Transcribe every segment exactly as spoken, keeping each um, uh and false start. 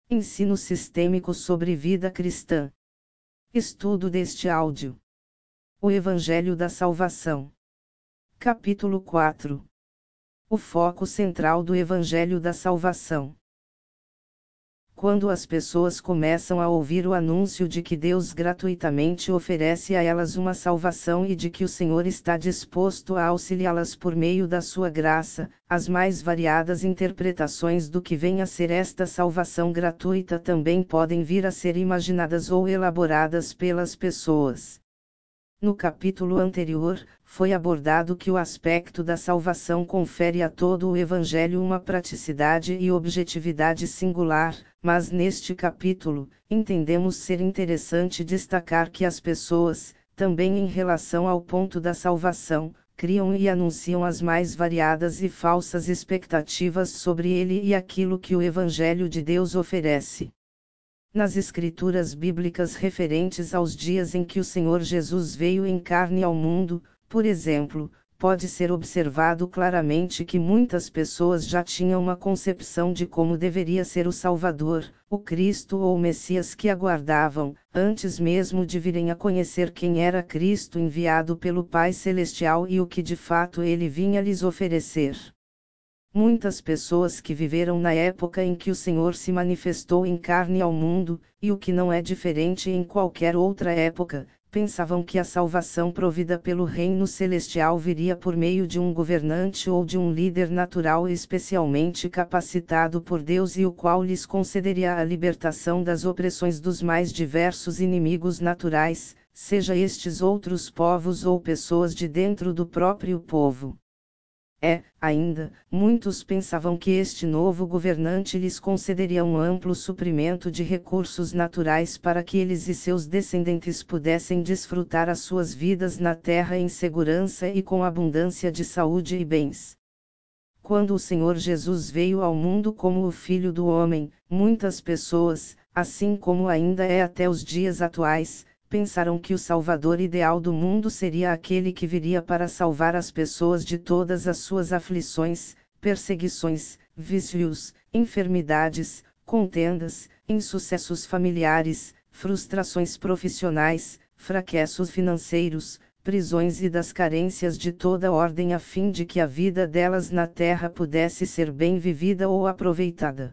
Ensino sistêmico sobre vida cristã. Estudo deste áudio. O Evangelho da Salvação. Capítulo quatro. O foco central do Evangelho da Salvação. Quando as pessoas começam a ouvir o anúncio de que Deus gratuitamente oferece a elas uma salvação e de que o Senhor está disposto a auxiliá-las por meio da sua graça, as mais variadas interpretações do que vem a ser esta salvação gratuita também podem vir a ser imaginadas ou elaboradas pelas pessoas. No capítulo anterior, foi abordado que o aspecto da salvação confere a todo o Evangelho uma praticidade e objetividade singular, mas neste capítulo, entendemos ser interessante destacar que as pessoas, também em relação ao ponto da salvação, criam e anunciam as mais variadas e falsas expectativas sobre ele e aquilo que o Evangelho de Deus oferece. Nas escrituras bíblicas referentes aos dias em que o Senhor Jesus veio em carne ao mundo, por exemplo, pode ser observado claramente que muitas pessoas já tinham uma concepção de como deveria ser o Salvador, o Cristo ou o Messias que aguardavam, antes mesmo de virem a conhecer quem era Cristo enviado pelo Pai Celestial e o que de fato ele vinha lhes oferecer. Muitas pessoas que viveram na época em que o Senhor se manifestou em carne ao mundo, e o que não é diferente em qualquer outra época, pensavam que a salvação provida pelo Reino Celestial viria por meio de um governante ou de um líder natural especialmente capacitado por Deus e o qual lhes concederia a libertação das opressões dos mais diversos inimigos naturais, seja estes outros povos ou pessoas de dentro do próprio povo. É, ainda, muitos pensavam que este novo governante lhes concederia um amplo suprimento de recursos naturais para que eles e seus descendentes pudessem desfrutar as suas vidas na terra em segurança e com abundância de saúde e bens. Quando o Senhor Jesus veio ao mundo como o Filho do Homem, muitas pessoas, assim como ainda é até os dias atuais, pensaram que o Salvador ideal do mundo seria aquele que viria para salvar as pessoas de todas as suas aflições, perseguições, vícios, enfermidades, contendas, insucessos familiares, frustrações profissionais, fracassos financeiros, prisões e das carências de toda ordem a fim de que a vida delas na terra pudesse ser bem vivida ou aproveitada.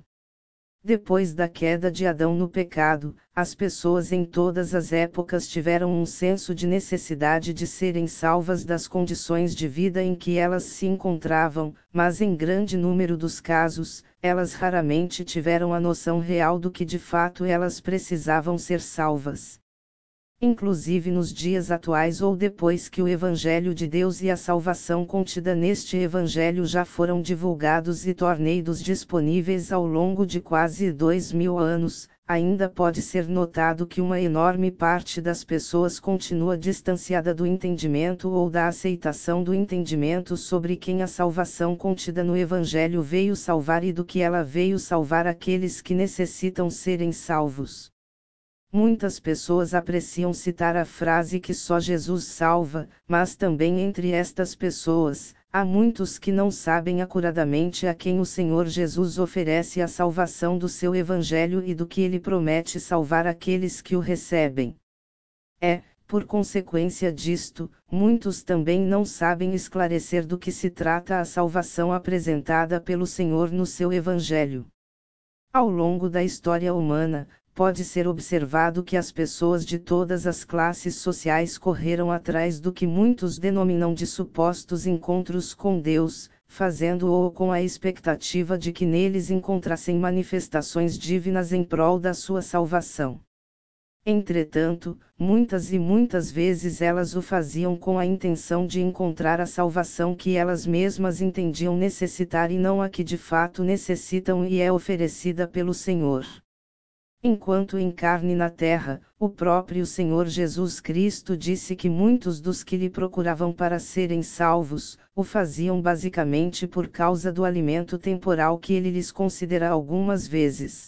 Depois da queda de Adão no pecado, as pessoas em todas as épocas tiveram um senso de necessidade de serem salvas das condições de vida em que elas se encontravam, mas em grande número dos casos, elas raramente tiveram a noção real do que de fato elas precisavam ser salvas. Inclusive nos dias atuais ou depois que o Evangelho de Deus e a salvação contida neste Evangelho já foram divulgados e tornados disponíveis ao longo de quase dois mil anos, ainda pode ser notado que uma enorme parte das pessoas continua distanciada do entendimento ou da aceitação do entendimento sobre quem a salvação contida no Evangelho veio salvar e do que ela veio salvar aqueles que necessitam serem salvos. Muitas pessoas apreciam citar a frase que só Jesus salva, mas também entre estas pessoas, há muitos que não sabem acuradamente a quem o Senhor Jesus oferece a salvação do seu Evangelho e do que ele promete salvar aqueles que o recebem. É, por consequência disto, muitos também não sabem esclarecer do que se trata a salvação apresentada pelo Senhor no seu Evangelho. Ao longo da história humana, pode ser observado que as pessoas de todas as classes sociais correram atrás do que muitos denominam de supostos encontros com Deus, fazendo-o com a expectativa de que neles encontrassem manifestações divinas em prol da sua salvação. Entretanto, muitas e muitas vezes elas o faziam com a intenção de encontrar a salvação que elas mesmas entendiam necessitar e não a que de fato necessitam e é oferecida pelo Senhor. Enquanto em carne na terra, o próprio Senhor Jesus Cristo disse que muitos dos que lhe procuravam para serem salvos, o faziam basicamente por causa do alimento temporal que ele lhes considera algumas vezes.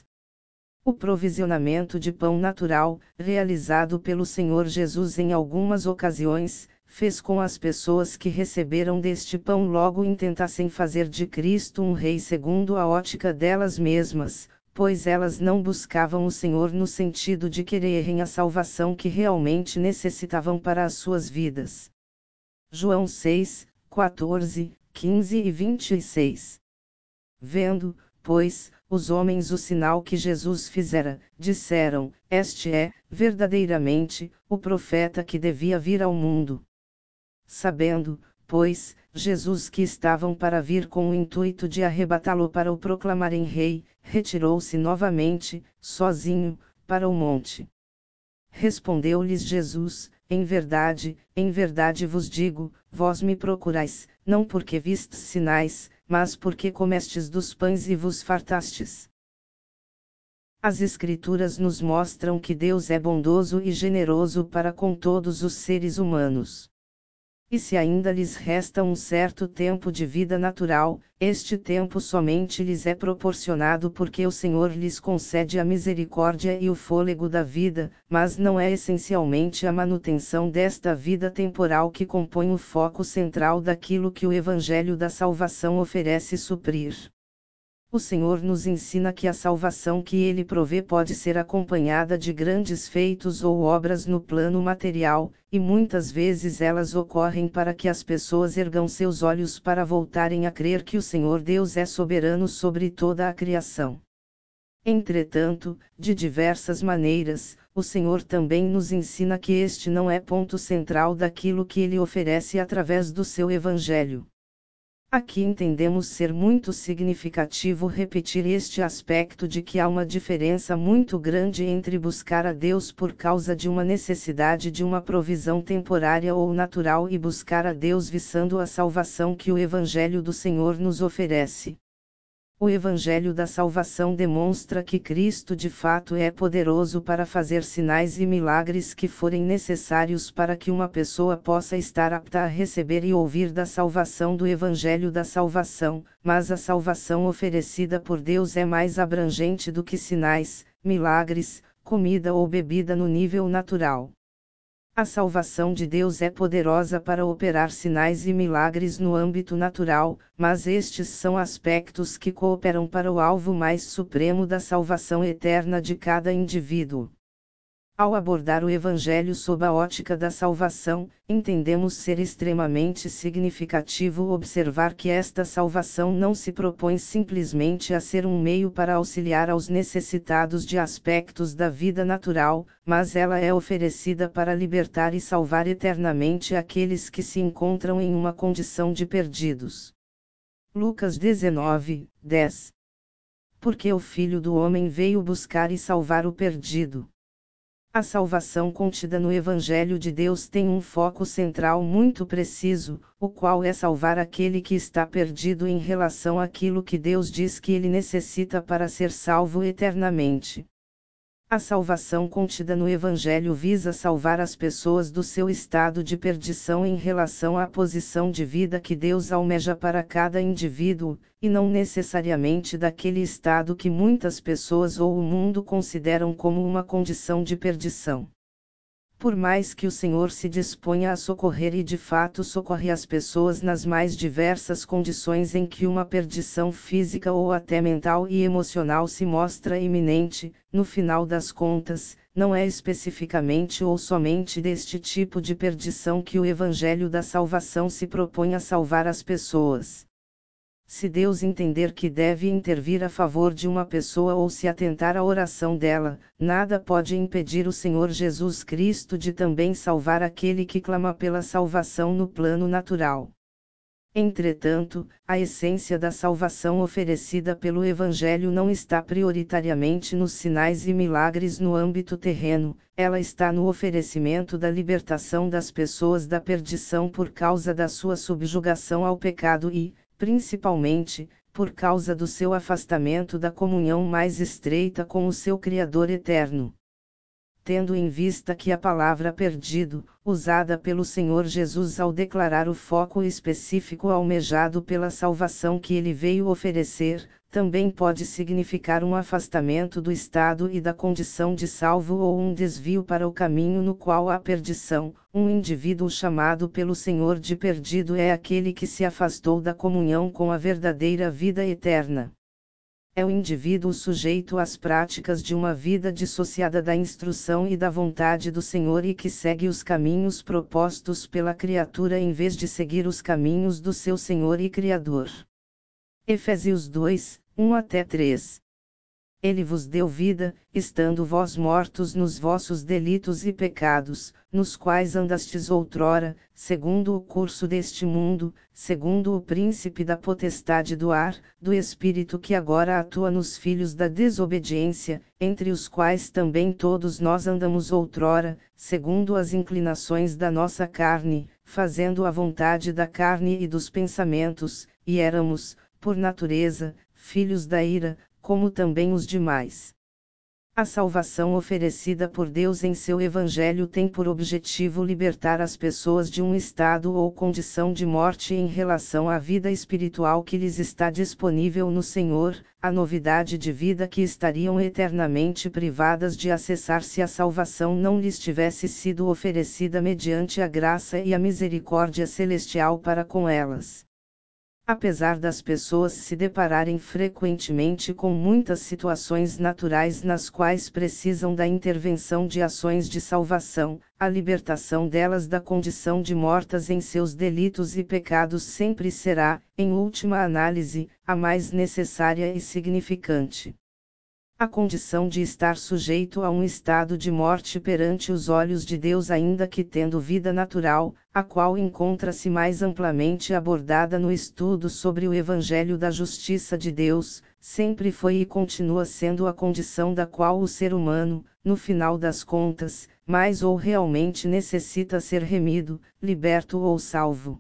O provisionamento de pão natural, realizado pelo Senhor Jesus em algumas ocasiões, fez com as pessoas que receberam deste pão logo intentassem fazer de Cristo um rei segundo a ótica delas mesmas, pois elas não buscavam o Senhor no sentido de quererem a salvação que realmente necessitavam para as suas vidas. João seis, quatorze, quinze e vinte e seis. Vendo, pois, os homens o sinal que Jesus fizera, disseram: Este é, verdadeiramente, o profeta que devia vir ao mundo. Sabendo, pois, Jesus que estavam para vir com o intuito de arrebatá-lo para o proclamarem rei, retirou-se novamente, sozinho, para o monte. Respondeu-lhes Jesus: Em verdade, em verdade vos digo, vós me procurais, não porque vistes sinais, mas porque comestes dos pães e vos fartastes. As Escrituras nos mostram que Deus é bondoso e generoso para com todos os seres humanos. E se ainda lhes resta um certo tempo de vida natural, este tempo somente lhes é proporcionado porque o Senhor lhes concede a misericórdia e o fôlego da vida, mas não é essencialmente a manutenção desta vida temporal que compõe o foco central daquilo que o Evangelho da Salvação oferece suprir. O Senhor nos ensina que a salvação que Ele provê pode ser acompanhada de grandes feitos ou obras no plano material, e muitas vezes elas ocorrem para que as pessoas ergam seus olhos para voltarem a crer que o Senhor Deus é soberano sobre toda a criação. Entretanto, de diversas maneiras, o Senhor também nos ensina que este não é ponto central daquilo que Ele oferece através do seu Evangelho. Aqui entendemos ser muito significativo repetir este aspecto de que há uma diferença muito grande entre buscar a Deus por causa de uma necessidade de uma provisão temporária ou natural e buscar a Deus visando a salvação que o Evangelho do Senhor nos oferece. O Evangelho da Salvação demonstra que Cristo de fato é poderoso para fazer sinais e milagres que forem necessários para que uma pessoa possa estar apta a receber e ouvir da salvação do Evangelho da Salvação, mas a salvação oferecida por Deus é mais abrangente do que sinais, milagres, comida ou bebida no nível natural. A salvação de Deus é poderosa para operar sinais e milagres no âmbito natural, mas estes são aspectos que cooperam para o alvo mais supremo da salvação eterna de cada indivíduo. Ao abordar o Evangelho sob a ótica da salvação, entendemos ser extremamente significativo observar que esta salvação não se propõe simplesmente a ser um meio para auxiliar aos necessitados de aspectos da vida natural, mas ela é oferecida para libertar e salvar eternamente aqueles que se encontram em uma condição de perdidos. Lucas dezenove, dez. Porque o Filho do Homem veio buscar e salvar o perdido. A salvação contida no Evangelho de Deus tem um foco central muito preciso, o qual é salvar aquele que está perdido em relação àquilo que Deus diz que ele necessita para ser salvo eternamente. A salvação contida no Evangelho visa salvar as pessoas do seu estado de perdição em relação à posição de vida que Deus almeja para cada indivíduo, e não necessariamente daquele estado que muitas pessoas ou o mundo consideram como uma condição de perdição. Por mais que o Senhor se disponha a socorrer e de fato socorre as pessoas nas mais diversas condições em que uma perdição física ou até mental e emocional se mostra iminente, no final das contas, não é especificamente ou somente deste tipo de perdição que o Evangelho da Salvação se propõe a salvar as pessoas. Se Deus entender que deve intervir a favor de uma pessoa ou se atentar à oração dela, nada pode impedir o Senhor Jesus Cristo de também salvar aquele que clama pela salvação no plano natural. Entretanto, a essência da salvação oferecida pelo Evangelho não está prioritariamente nos sinais e milagres no âmbito terreno, ela está no oferecimento da libertação das pessoas da perdição por causa da sua subjugação ao pecado e, principalmente, por causa do seu afastamento da comunhão mais estreita com o seu Criador eterno. Tendo em vista que a palavra perdido, usada pelo Senhor Jesus ao declarar o foco específico almejado pela salvação que ele veio oferecer, também pode significar um afastamento do estado e da condição de salvo ou um desvio para o caminho no qual há perdição. Um indivíduo chamado pelo Senhor de perdido é aquele que se afastou da comunhão com a verdadeira vida eterna. É o indivíduo sujeito às práticas de uma vida dissociada da instrução e da vontade do Senhor e que segue os caminhos propostos pela criatura em vez de seguir os caminhos do seu Senhor e Criador. Efésios dois, um até três. Ele vos deu vida, estando vós mortos nos vossos delitos e pecados, nos quais andastes outrora, segundo o curso deste mundo, segundo o príncipe da potestade do ar, do espírito que agora atua nos filhos da desobediência, entre os quais também todos nós andamos outrora, segundo as inclinações da nossa carne, fazendo a vontade da carne e dos pensamentos, e éramos, por natureza, filhos da ira, como também os demais. A salvação oferecida por Deus em seu Evangelho tem por objetivo libertar as pessoas de um estado ou condição de morte em relação à vida espiritual que lhes está disponível no Senhor, a novidade de vida que estariam eternamente privadas de acessar se a salvação não lhes tivesse sido oferecida mediante a graça e a misericórdia celestial para com elas. Apesar das pessoas se depararem frequentemente com muitas situações naturais nas quais precisam da intervenção de ações de salvação, a libertação delas da condição de mortas em seus delitos e pecados sempre será, em última análise, a mais necessária e significante. A condição de estar sujeito a um estado de morte perante os olhos de Deus, ainda que tendo vida natural, a qual encontra-se mais amplamente abordada no estudo sobre o Evangelho da Justiça de Deus, sempre foi e continua sendo a condição da qual o ser humano, no final das contas, mais ou realmente necessita ser remido, liberto ou salvo.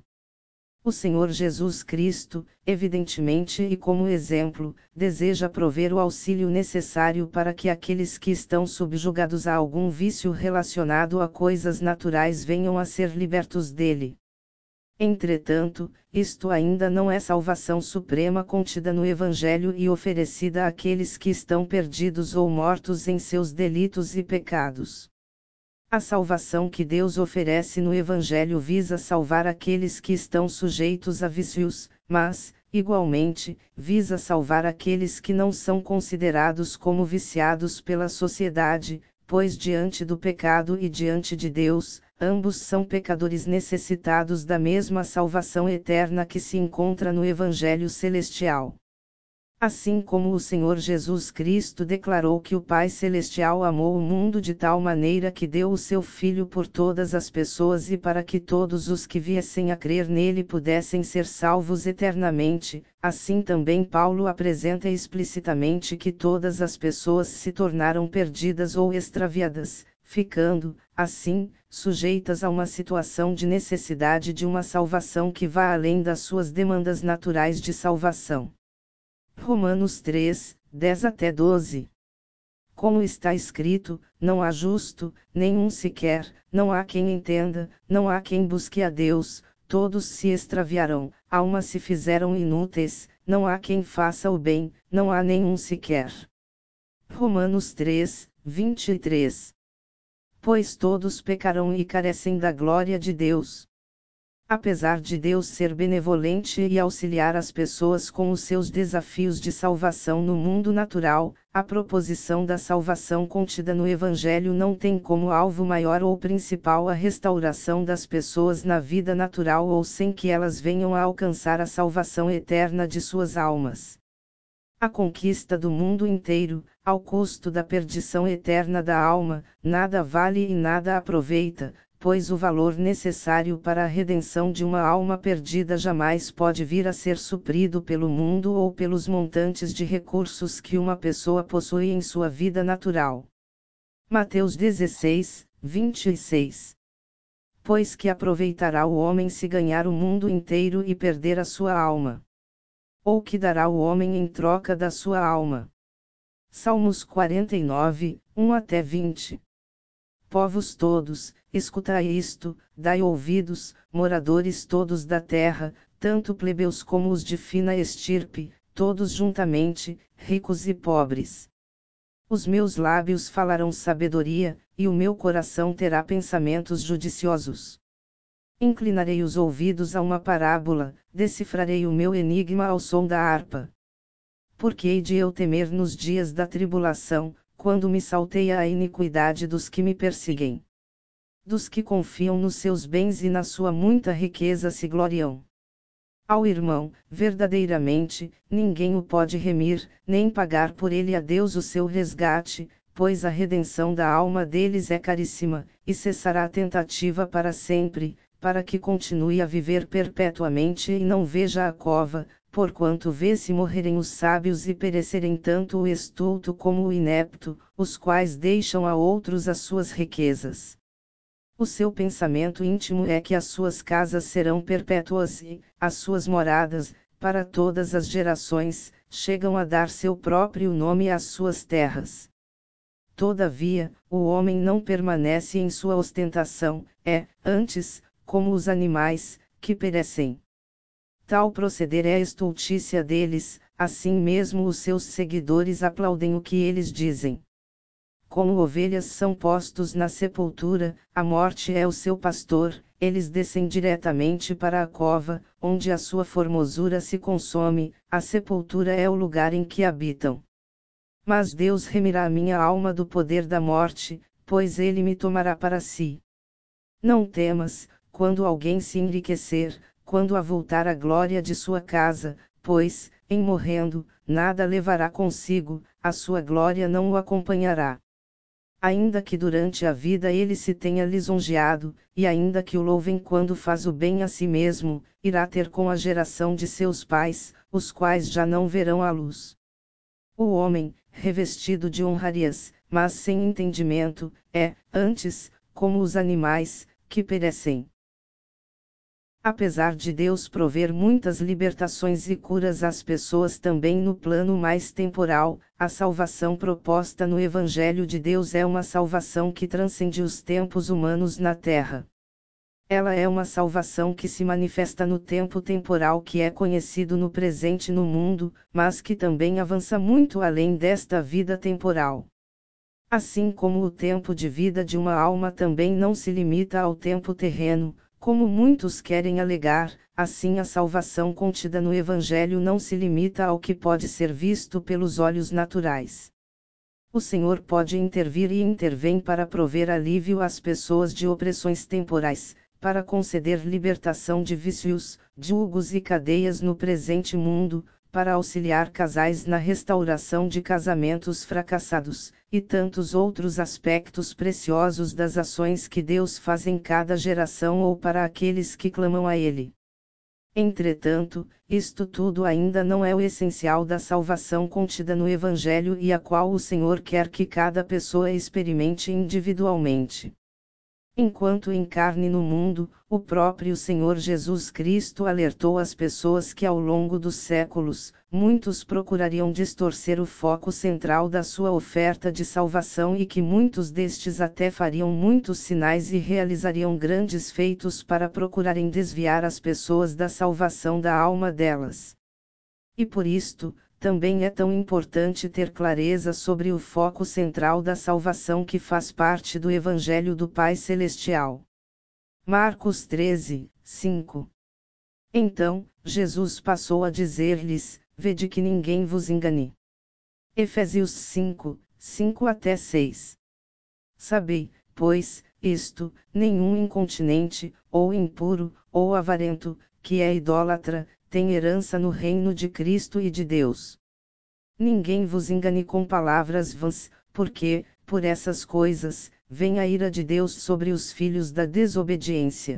O Senhor Jesus Cristo, evidentemente e como exemplo, deseja prover o auxílio necessário para que aqueles que estão subjugados a algum vício relacionado a coisas naturais venham a ser libertos dele. Entretanto, isto ainda não é salvação suprema contida no Evangelho e oferecida àqueles que estão perdidos ou mortos em seus delitos e pecados. A salvação que Deus oferece no Evangelho visa salvar aqueles que estão sujeitos a vícios, mas, igualmente, visa salvar aqueles que não são considerados como viciados pela sociedade, pois diante do pecado e diante de Deus, ambos são pecadores necessitados da mesma salvação eterna que se encontra no Evangelho celestial. Assim como o Senhor Jesus Cristo declarou que o Pai Celestial amou o mundo de tal maneira que deu o seu Filho por todas as pessoas e para que todos os que viessem a crer nele pudessem ser salvos eternamente, assim também Paulo apresenta explicitamente que todas as pessoas se tornaram perdidas ou extraviadas, ficando, assim, sujeitas a uma situação de necessidade de uma salvação que vá além das suas demandas naturais de salvação. Romanos três, dez até doze. Como está escrito, não há justo, nenhum sequer, não há quem entenda, não há quem busque a Deus, todos se extraviaram, almas se fizeram inúteis, não há quem faça o bem, não há nenhum sequer. Romanos três, vinte e três. Pois todos pecaram e carecem da glória de Deus. Apesar de Deus ser benevolente e auxiliar as pessoas com os seus desafios de salvação no mundo natural, a proposição da salvação contida no Evangelho não tem como alvo maior ou principal a restauração das pessoas na vida natural ou sem que elas venham a alcançar a salvação eterna de suas almas. A conquista do mundo inteiro, ao custo da perdição eterna da alma, nada vale e nada aproveita, pois o valor necessário para a redenção de uma alma perdida jamais pode vir a ser suprido pelo mundo ou pelos montantes de recursos que uma pessoa possui em sua vida natural. Mateus dezesseis, vinte e seis. Pois que aproveitará o homem se ganhar o mundo inteiro e perder a sua alma? Ou que dará o homem em troca da sua alma? Salmos quarenta e nove, um até vinte. Povos todos, escutai isto, dai ouvidos, moradores todos da terra, tanto plebeus como os de fina estirpe, todos juntamente, ricos e pobres. Os meus lábios falarão sabedoria, e o meu coração terá pensamentos judiciosos. Inclinarei os ouvidos a uma parábola, decifrarei o meu enigma ao som da harpa. Porque hei de eu temer nos dias da tribulação, quando me salteia a iniquidade dos que me perseguem. Dos que confiam nos seus bens e na sua muita riqueza se gloriam. Ao irmão, verdadeiramente, ninguém o pode remir, nem pagar por ele a Deus o seu resgate, pois a redenção da alma deles é caríssima, e cessará a tentativa para sempre, para que continue a viver perpetuamente e não veja a cova, porquanto vê-se morrerem os sábios e perecerem tanto o estulto como o inepto, os quais deixam a outros as suas riquezas. O seu pensamento íntimo é que as suas casas serão perpétuas e, as suas moradas, para todas as gerações, chegam a dar seu próprio nome às suas terras. Todavia, o homem não permanece em sua ostentação, é, antes, como os animais, que perecem. Tal proceder é a estultícia deles, assim mesmo os seus seguidores aplaudem o que eles dizem. Como ovelhas são postos na sepultura, a morte é o seu pastor, eles descem diretamente para a cova, onde a sua formosura se consome, a sepultura é o lugar em que habitam. Mas Deus remirá a minha alma do poder da morte, pois ele me tomará para si. Não temas, quando alguém se enriquecer, quando avultar a glória de sua casa, pois, em morrendo, nada levará consigo, a sua glória não o acompanhará. Ainda que durante a vida ele se tenha lisonjeado, e ainda que o louvem quando faz o bem a si mesmo, irá ter com a geração de seus pais, os quais já não verão a luz. O homem, revestido de honrarias, mas sem entendimento, é, antes, como os animais, que perecem. Apesar de Deus prover muitas libertações e curas às pessoas também no plano mais temporal, a salvação proposta no Evangelho de Deus é uma salvação que transcende os tempos humanos na Terra. Ela é uma salvação que se manifesta no tempo temporal que é conhecido no presente no mundo, mas que também avança muito além desta vida temporal. Assim como o tempo de vida de uma alma também não se limita ao tempo terreno, como muitos querem alegar, assim a salvação contida no Evangelho não se limita ao que pode ser visto pelos olhos naturais. O Senhor pode intervir e intervém para prover alívio às pessoas de opressões temporais, para conceder libertação de vícios, julgos e cadeias no presente mundo, para auxiliar casais na restauração de casamentos fracassados, e tantos outros aspectos preciosos das ações que Deus faz em cada geração ou para aqueles que clamam a Ele. Entretanto, isto tudo ainda não é o essencial da salvação contida no Evangelho e a qual o Senhor quer que cada pessoa experimente individualmente. Enquanto encarne no mundo, o próprio Senhor Jesus Cristo alertou as pessoas que ao longo dos séculos, muitos procurariam distorcer o foco central da sua oferta de salvação e que muitos destes até fariam muitos sinais e realizariam grandes feitos para procurarem desviar as pessoas da salvação da alma delas. E por isto, também é tão importante ter clareza sobre o foco central da salvação que faz parte do Evangelho do Pai Celestial. Marcos treze, cinco. Então, Jesus passou a dizer-lhes: Vede que ninguém vos engane. Efésios cinco, cinco até seis. Sabei, pois, isto, nenhum incontinente, ou impuro, ou avarento, que é idólatra, tem herança no reino de Cristo e de Deus. Ninguém vos engane com palavras vãs, porque, por essas coisas, vem a ira de Deus sobre os filhos da desobediência.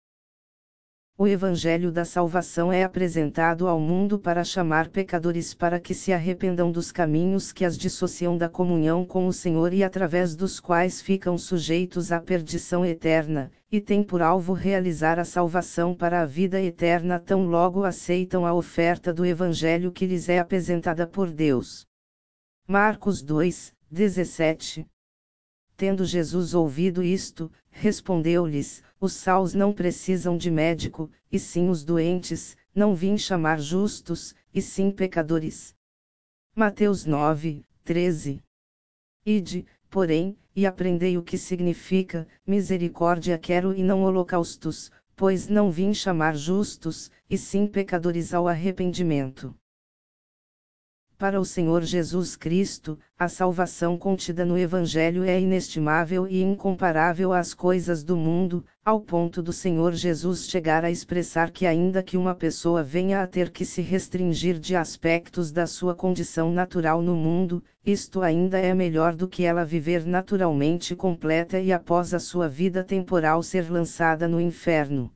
O Evangelho da Salvação é apresentado ao mundo para chamar pecadores para que se arrependam dos caminhos que as dissociam da comunhão com o Senhor e através dos quais ficam sujeitos à perdição eterna, e tem por alvo realizar a salvação para a vida eterna tão logo aceitam a oferta do Evangelho que lhes é apresentada por Deus. Marcos dois, dezessete. Tendo Jesus ouvido isto, respondeu-lhes: Os sãos não precisam de médico, e sim os doentes, não vim chamar justos, e sim pecadores. Mateus nove, treze. Ide, porém, e aprendei o que significa: misericórdia quero e não holocaustos, pois não vim chamar justos, e sim pecadores ao arrependimento. para o Senhor Jesus Cristo, a salvação contida no Evangelho é inestimável e incomparável às coisas do mundo, ao ponto do Senhor Jesus chegar a expressar que ainda que uma pessoa venha a ter que se restringir de aspectos da sua condição natural no mundo, isto ainda é melhor do que ela viver naturalmente completa e após a sua vida temporal ser lançada no inferno.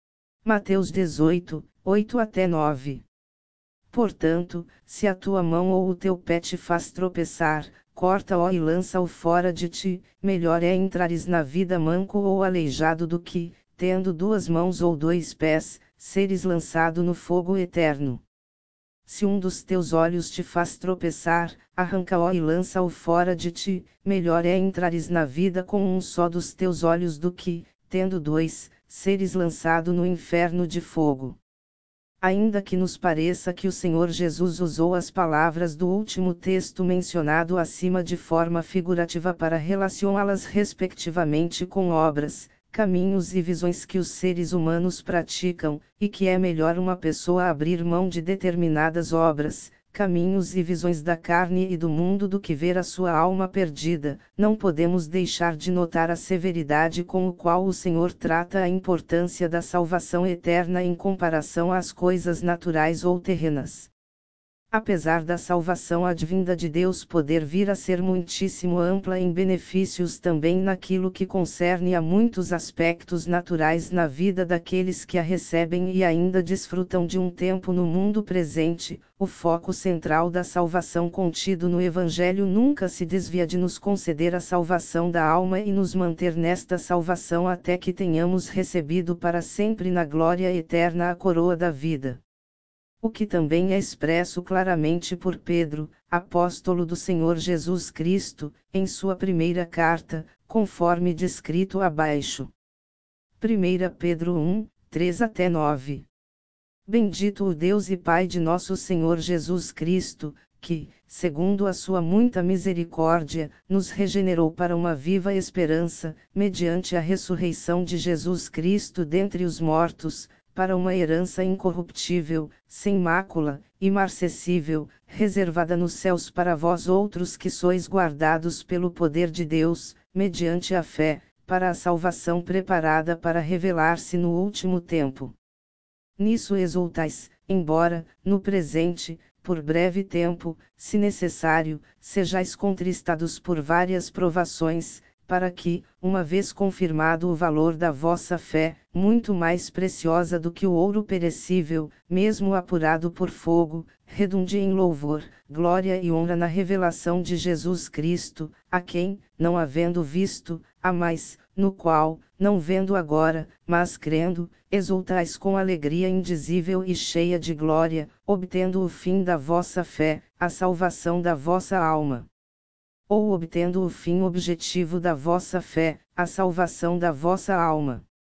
Mateus dezoito, oito até nove. Portanto, se a tua mão ou o teu pé te faz tropeçar, corta-o e lança-o fora de ti, melhor é entrares na vida manco ou aleijado do que, tendo duas mãos ou dois pés, seres lançado no fogo eterno. Se um dos teus olhos te faz tropeçar, arranca-o e lança-o fora de ti, melhor é entrares na vida com um só dos teus olhos do que, tendo dois, seres lançado no inferno de fogo. Ainda que nos pareça que o Senhor Jesus usou as palavras do último texto mencionado acima de forma figurativa para relacioná-las respectivamente com obras, caminhos e visões que os seres humanos praticam, e que é melhor uma pessoa abrir mão de determinadas obras, caminhos e visões da carne e do mundo do que ver a sua alma perdida, não podemos deixar de notar a severidade com o qual o Senhor trata a importância da salvação eterna em comparação às coisas naturais ou terrenas. Apesar da salvação advinda de Deus poder vir a ser muitíssimo ampla em benefícios também naquilo que concerne a muitos aspectos naturais na vida daqueles que a recebem e ainda desfrutam de um tempo no mundo presente, o foco central da salvação contido no Evangelho nunca se desvia de nos conceder a salvação da alma e nos manter nesta salvação até que tenhamos recebido para sempre na glória eterna a coroa da vida. O que também é expresso claramente por Pedro, apóstolo do Senhor Jesus Cristo, em sua primeira carta, conforme descrito abaixo. primeira Pedro um, três até nove. Bendito o Deus e Pai de nosso Senhor Jesus Cristo, que, segundo a sua muita misericórdia, nos regenerou para uma viva esperança, mediante a ressurreição de Jesus Cristo dentre os mortos, para uma herança incorruptível, sem mácula, imarcessível, reservada nos céus para vós outros que sois guardados pelo poder de Deus, mediante a fé, para a salvação preparada para revelar-se no último tempo. Nisso exultais, embora, no presente, por breve tempo, se necessário, sejais contristados por várias provações, para que, uma vez confirmado o valor da vossa fé, muito mais preciosa do que o ouro perecível, mesmo apurado por fogo, redunde em louvor, glória e honra na revelação de Jesus Cristo, a quem, não havendo visto, há mais, no qual, não vendo agora, mas crendo, exultais com alegria indizível e cheia de glória, obtendo o fim da vossa fé, a salvação da vossa alma. Ou obtendo o fim objetivo da vossa fé, a salvação da vossa alma.